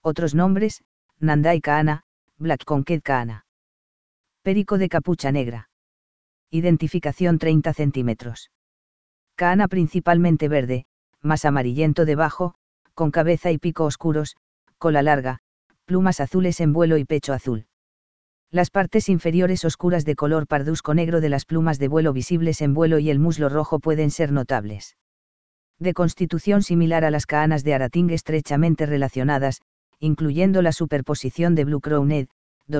Otros nombres: Nandai Kaana, Black Conked Kaana. Perico de capucha negra. Identificación 30 centímetros. Kaana principalmente verde, más amarillento debajo, con cabeza y pico oscuros, cola larga, plumas azules en vuelo y pecho azul. Las partes inferiores oscuras de color parduzco negro de las plumas de vuelo visibles en vuelo y el muslo rojo pueden ser notables. De constitución similar a las kaanas de Arating estrechamente relacionadas, incluyendo la superposición de Blue Crowned,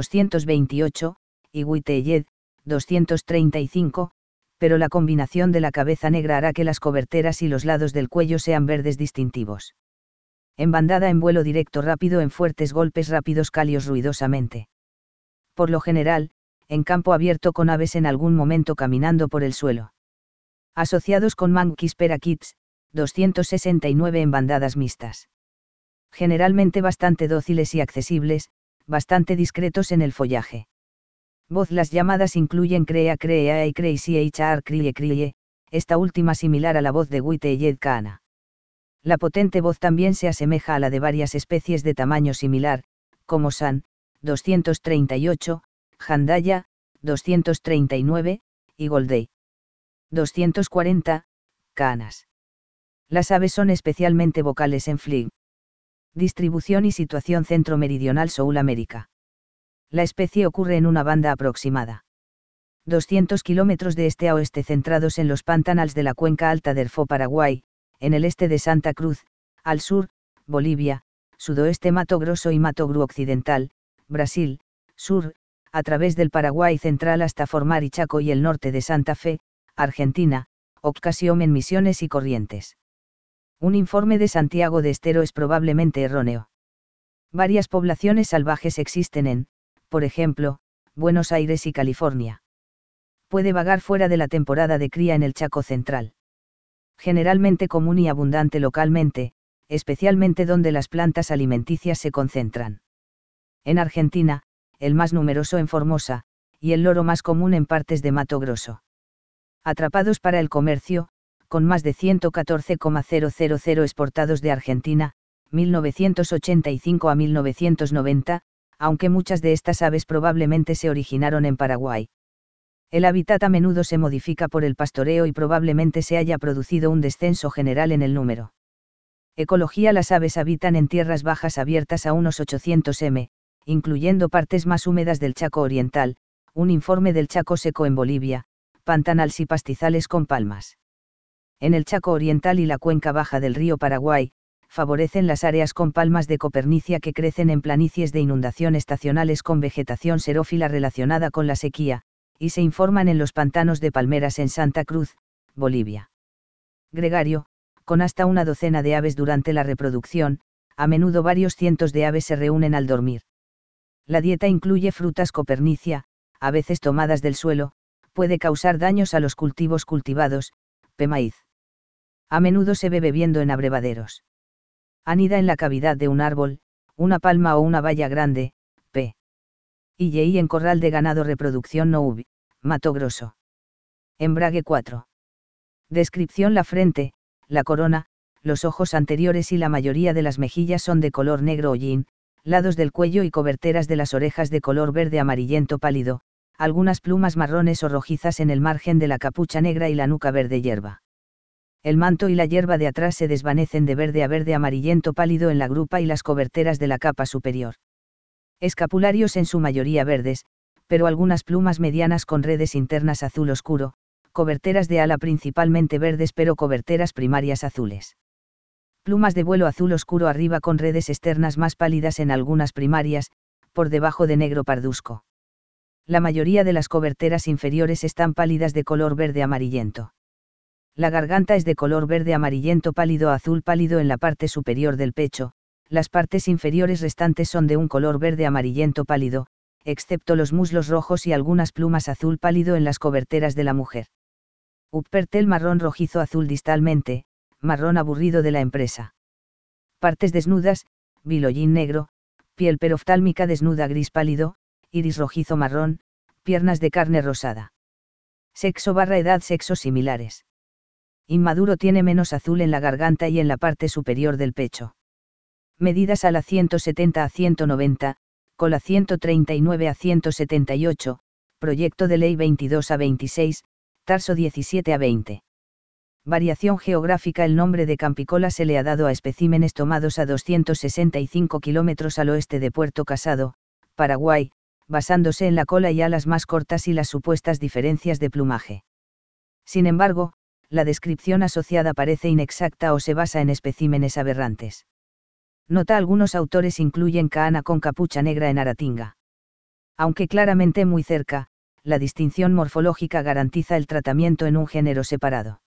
228, y White-Eyed, 235, pero la combinación de la cabeza negra hará que las coberteras y los lados del cuello sean verdes distintivos. En bandada en vuelo directo rápido en fuertes golpes rápidos cálidos ruidosamente. Por lo general, en campo abierto con aves en algún momento caminando por el suelo. Asociados con Manquis parakeets, 269 en bandadas mixtas. Generalmente bastante dóciles y accesibles, bastante discretos en el follaje. Voz: las llamadas incluyen crea crea y crazy hr crie crie, esta última similar a la voz de White-Eyed Kaana. La potente voz también se asemeja a la de varias especies de tamaño similar, como San, 238, Jandaya, 239, y Goldey, 240, Kaanas. Las aves son especialmente vocales en Flig. Distribución y situación centro-meridional South America. La especie ocurre en una banda aproximada 200 kilómetros de este a oeste centrados en los pantanales de la cuenca alta del Fo Paraguay, en el este de Santa Cruz, al sur, Bolivia, sudoeste Mato Grosso y Mato Grosso occidental, Brasil, sur, a través del Paraguay central hasta formar Chaco y el norte de Santa Fe, Argentina, ocasión en Misiones y Corrientes. Un informe de Santiago de Estero es probablemente erróneo. Varias poblaciones salvajes existen en, por ejemplo, Buenos Aires y California. Puede vagar fuera de la temporada de cría en el Chaco central. Generalmente común y abundante localmente, especialmente donde las plantas alimenticias se concentran. En Argentina, el más numeroso en Formosa, y el loro más común en partes de Mato Grosso. Atrapados para el comercio, con más de 114,000 exportados de Argentina, 1985 a 1990, aunque muchas de estas aves probablemente se originaron en Paraguay. El hábitat a menudo se modifica por el pastoreo y probablemente se haya producido un descenso general en el número. Ecología: las aves habitan en tierras bajas abiertas a unos 800 m, incluyendo partes más húmedas del Chaco Oriental, un informe del Chaco seco en Bolivia, pantanales y pastizales con palmas. En el Chaco Oriental y la cuenca baja del río Paraguay, favorecen las áreas con palmas de copernicia que crecen en planicies de inundación estacionales con vegetación xerófila relacionada con la sequía, y se informan en los pantanos de palmeras en Santa Cruz, Bolivia. Gregario: con hasta una docena de aves durante la reproducción, a menudo varios cientos de aves se reúnen al dormir. La dieta incluye frutas copernicia, a veces tomadas del suelo, puede causar daños a los cultivos cultivados, maíz. A menudo se ve bebiendo en abrevaderos. Anida en la cavidad de un árbol, una palma o una valla grande, y en corral de ganado. Reproducción no ubi, Mato Grosso. Embrague 4. Descripción: la frente, la corona, los ojos anteriores y la mayoría de las mejillas son de color negro hollín, lados del cuello y coberteras de las orejas de color verde amarillento pálido, algunas plumas marrones o rojizas en el margen de la capucha negra y la nuca verde hierba. El manto y la hierba de atrás se desvanecen de verde a verde amarillento pálido en la grupa y las coberteras de la capa superior. Escapularios en su mayoría verdes, pero algunas plumas medianas con redes internas azul oscuro, coberteras de ala principalmente verdes pero coberteras primarias azules. Plumas de vuelo azul oscuro arriba con redes externas más pálidas en algunas primarias, por debajo de negro parduzco. La mayoría de las coberteras inferiores están pálidas de color verde amarillento. La garganta es de color verde amarillento pálido a azul pálido en la parte superior del pecho. Las partes inferiores restantes son de un color verde amarillento pálido, excepto los muslos rojos y algunas plumas azul pálido en las coberteras de la mujer. Uppertail marrón rojizo azul distalmente, marrón aburrido de la empresa. Partes desnudas, bilollín negro, piel peroftálmica desnuda gris pálido, iris rojizo marrón, piernas de carne rosada. Sexo/edad: sexos similares. Inmaduro: tiene menos azul en la garganta y en la parte superior del pecho. medidas a la 170 a 190, cola 139 a 178, proyecto de ley 22 a 26, tarso 17 a 20. Variación geográfica. El nombre de Campicola se le ha dado a especímenes tomados a 265 kilómetros al oeste de Puerto Casado, Paraguay, basándose en la cola y alas más cortas y las supuestas diferencias de plumaje. Sin embargo, la descripción asociada parece inexacta o se basa en especímenes aberrantes. Nota: algunos autores incluyen caana con capucha negra en Aratinga. Aunque claramente muy cerca, la distinción morfológica garantiza el tratamiento en un género separado.